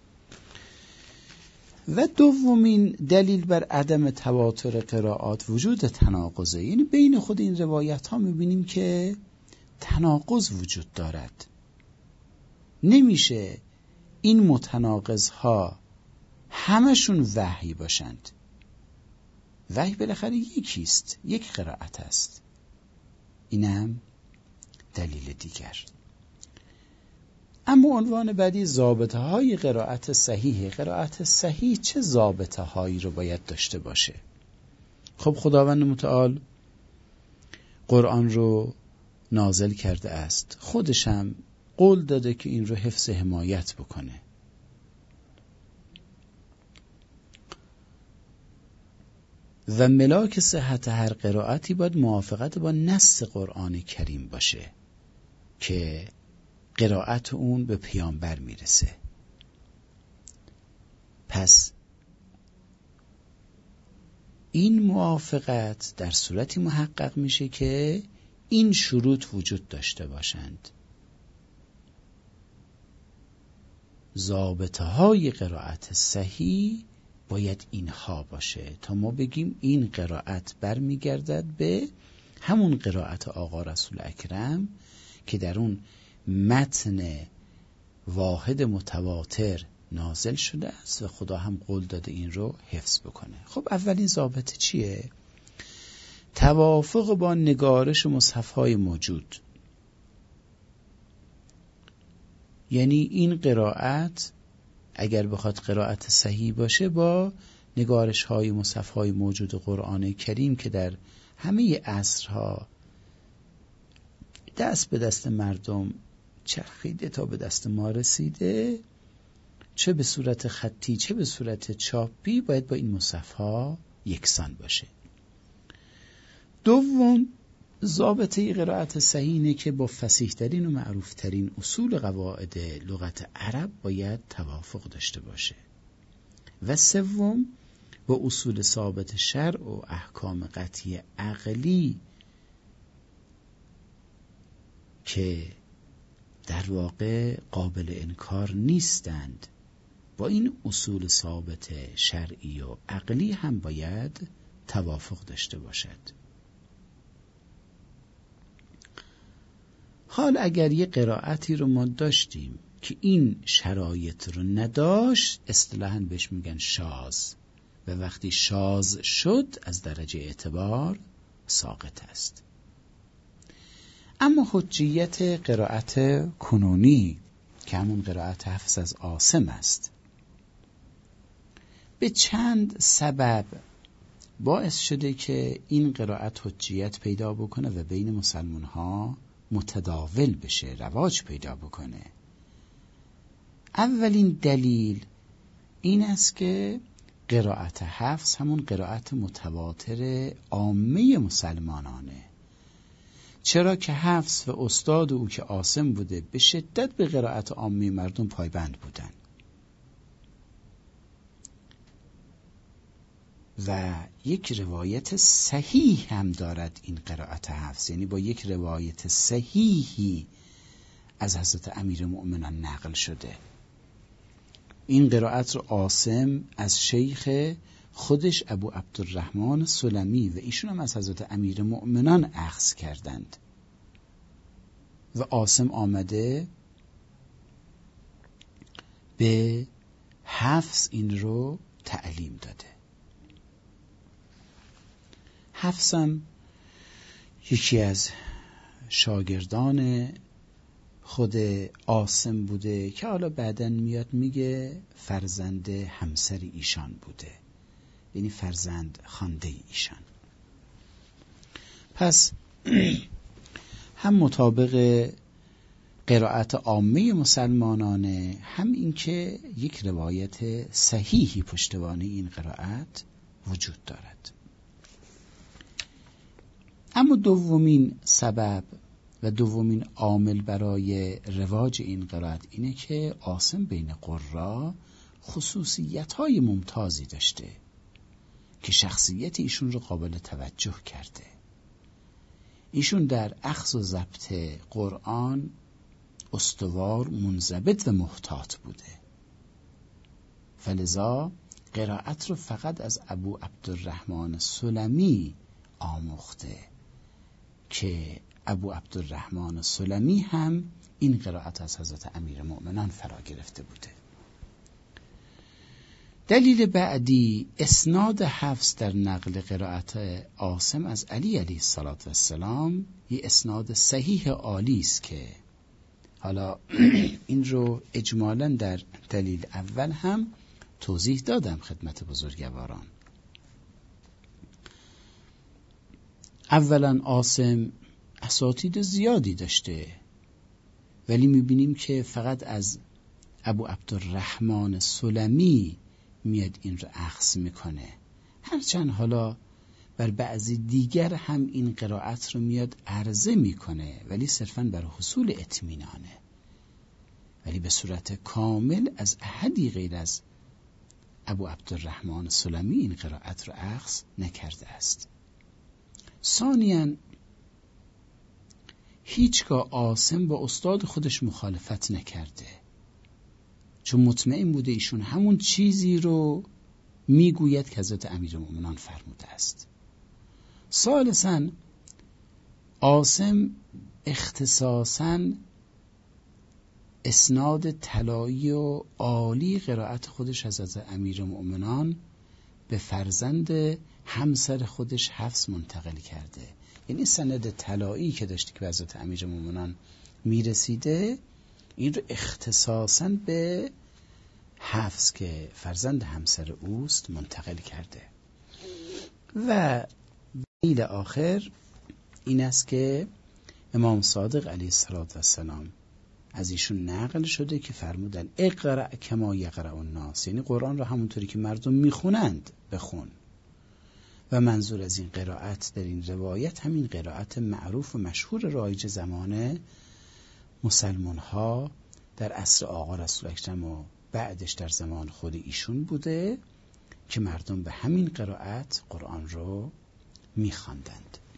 و دومین دلیل بر عدم تواتر قرائات وجود تناقضه، یعنی بین خود این روایت ها می‌بینیم که تناقض وجود دارد. نمیشه این متناقض ها همشون وحی باشند. وحی بالاخره یکیست، یک قرائت است. اینم دلیل دیگر. اما عنوان بعدی ضابطه های قرائت صحیح. قرائت صحیح چه ضابطه هایی رو باید داشته باشه؟ خب خداوند متعال قرآن رو نازل کرده است، خودش هم قول داده که این رو حفظ حمایت بکنه. و ملاک صحت هر قرائتی باید موافقت با نص قرآن کریم باشه که قرائت اون به پیامبر میرسه. پس این موافقت در صورتی محقق میشه که این شروط وجود داشته باشند. ضابطه های قرائت صحیح باید اینها باشه تا ما بگیم این قرائت برمیگردد به همون قرائت آقا رسول اکرم که در اون متن واحد متواتر نازل شده است و خدا هم قول داده این رو حفظ بکنه. خب اولین ضابطه چیه؟ توافق با نگارش مصحف‌های موجود. یعنی این قرائت اگر بخواد قرائت صحیح باشه با نگارش‌های مصحف‌های موجود قرآن کریم که در همه عصرها دست به دست مردم چرخیده تا به دست ما رسیده، چه به صورت خطی چه به صورت چاپی، باید با این مصحف‌ها یکسان باشه. دوم، ضابطه قرائت صحیح اینه که با فصیح‌ترین و معروف‌ترین اصول قواعد لغت عرب باید توافق داشته باشه. و سوم، با اصول ثابت شرع و احکام قطعی عقلی که در واقع قابل انکار نیستند، با این اصول ثابت شرعی و عقلی هم باید توافق داشته باشد. حال اگر یه قرائتی رو ما داشتیم که این شرایط رو نداشت اصطلاحاً بهش میگن شاذ و وقتی شاذ شد از درجه اعتبار ساقط است. اما حجیت قرائت کنونی که همون قرائت حفص از عاصم است به چند سبب باعث شده که این قرائت حجیت پیدا بکنه و بین مسلمان ها متداول بشه، رواج پیدا بکنه. اولین دلیل این است که قرائت حفص همون قرائت متواتر عامه مسلمانانه، چرا که حفص و استاد او که عاصم بوده به شدت به قرائت عامه مردم پایبند بودن و یک روایت صحیح هم دارد این قرائت حفص، یعنی با یک روایت صحیحی از حضرت امیرالمؤمنین نقل شده. این قرائت رو عاصم از شیخ خودش ابو عبدالرحمن سلمی و ایشون هم از حضرت امیرالمؤمنین اخذ کردند و عاصم آمده به حفص این رو تعلیم داده. حفص هم یکی از شاگردان خود عاصم بوده که حالا بعداً میاد میگه فرزند همسر ایشان بوده، یعنی فرزند خوانده ایشان. پس هم مطابق قرائت عامه مسلمانانه، هم این که یک روایت صحیحی پشتوانه این قرائت وجود دارد. اما دومین سبب و دومین عامل برای رواج این قرائت اینه که عاصم بین قرا خصوصیت‌های ممتازی داشته که شخصیت ایشون رو قابل توجه کرده. ایشون در اخذ و ضبط قرآن استوار، منضبط و محتاط بوده، فلذا قرائت رو فقط از ابو عبدالرحمن سلمی آموخته که ابو عبدالرحمن سلمی هم این قرائت از حضرت امیرالمؤمنین فرا گرفته بوده. دلیل بعدی اسناد حفص در نقل قرائت عاصم از علی علیه السلام یه اسناد صحیح عالی است که حالا این رو اجمالاً در دلیل اول هم توضیح دادم خدمت بزرگواران. اولا عاصم اساتید زیادی داشته، ولی میبینیم که فقط از ابو عبدالرحمن سلمی میاد این رو اخذ میکنه، هرچند حالا بر بعضی دیگر هم این قرائت رو میاد عرضه میکنه ولی صرفاً بر حصول اطمینانه، ولی به صورت کامل از احدی غیر از ابو عبدالرحمن سلمی این قرائت رو اخذ نکرده است. ثانیاً هیچگاه عاصم با استاد خودش مخالفت نکرده، چون مطمئن بوده ایشون همون چیزی رو میگوید که حضرت امیرالمؤمنین فرموده است. ثالثاً عاصم اختصاصاً اسناد طلایی و عالی قرائت خودش از حضرت امیرالمؤمنین به فرزند همسر خودش حفص منتقل کرده، یعنی سند طلایی که داشته که به حضرت امیرالمؤمنین میرسیده این رو اختصاصاً به حفص که فرزند همسر اوست منتقل کرده. و دلیل آخر این است که امام صادق علیه السلام از ایشون نقل شده که فرمودن اقرأ کما یقرأ الناس، یعنی قرآن رو همونطوری که مردم میخونند بخون. و منظور از این قرائت در این روایت همین قرائت معروف و مشهور رایج زمان مسلمان ها در عصر آقا رسول اکرم و بعدش در زمان خود ایشون بوده که مردم به همین قرائت قرآن رو میخواندند.